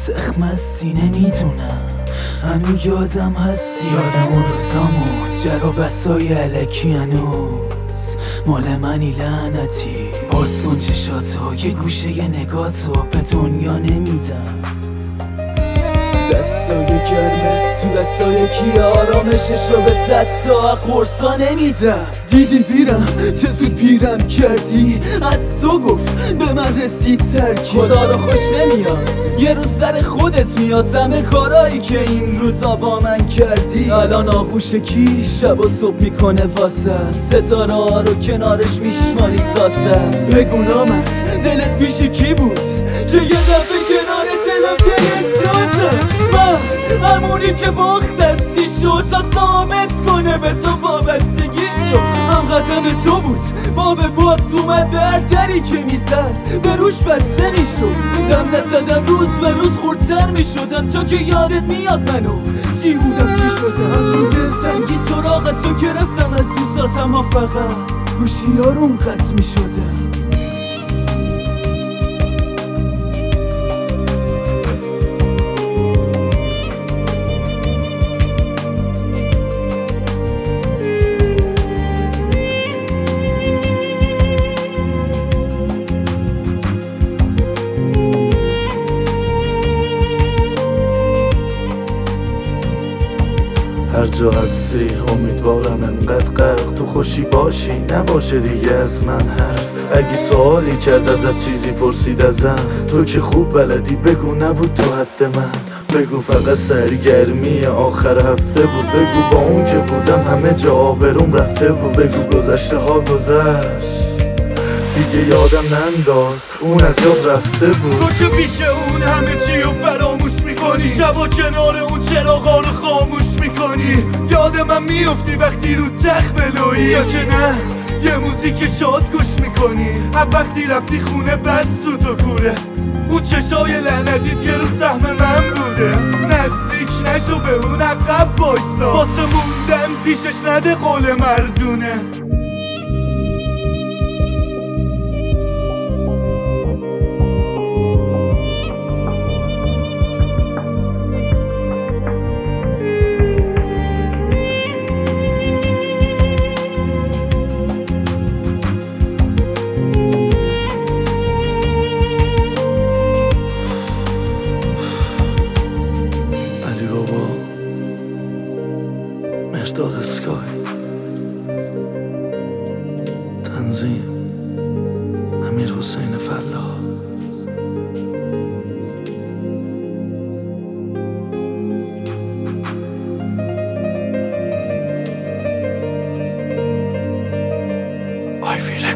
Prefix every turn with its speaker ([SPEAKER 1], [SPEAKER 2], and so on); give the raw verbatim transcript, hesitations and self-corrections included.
[SPEAKER 1] سخمستی نمیدونم هنو یادم هستی، یادم اون روزامو جر و بسای علکی هنوز مال منی لعنتی. باز کن چشاتو یه گوشه نگاتو به دنیا نمیدم. دستای گرمت تو دستای کی آرامششو به صد تا قرصا نمیدم. دیدی بیرم چه زود پیرم کردی، از تو گفت به من رسید ترکی. خدا رو خوش نمیاد یه روز سر خودت میاد، همه کارایی که این روزا با من کردی. الان آغوش کی شب و صبح میکنه واسط، ستاره ها رو کنارش میشماری تا ست. بگو نامت دلت پیش کی بود که یه دفعه کنار دلم دلت جازد. من همونی که باخت دستی شد تا ثابت کنه به تو وابستگی شد. هم قدم تو بود با به باد اومد به هر دری که میزد به روش بسته میشد. دم نزدم روز به روز خوردتر میشدم تا که یادت میاد منو چی بودم چی شدم. از اون دلتنگی سراغت رو گرفتم، از دوستاتم ها فقط گوشی ها روم قطع میشدم.
[SPEAKER 2] هر جا هستی امیدوارم انقدر غرق تو خوشی باشی، نباشه دیگه از من حرف. اگه سوالی کرد ازت چیزی پرسید ازم، تو که خوب بلدی بگو نبود تو حد من. بگو فقط سرگرمی آخر هفته بود، بگو با اون که بودم همه جا آبروم رفته بود. بگو گذشته ها گذشت دیگه یادم ننداز اون از یاد رفته بود.
[SPEAKER 3] تو چه پیش اون همه چی رو فراموش میکنی، شبا کنار اون چراغا رو خاموش میکنی. یاد من میفتی وقتی رو تخت بلویی، یا که نه یه موزیک شاد گوش میکنی. هم وقتی رفتی خونه بد سوت و کوره، اون چشای لعنتیت یه رو سهم من بوده. نزدیک نشو به اون عقب بایسا، واسه موندن پیشش نده قول مردونه.
[SPEAKER 2] مرداد اسکای تنظیم امیر حسین فلاح. آی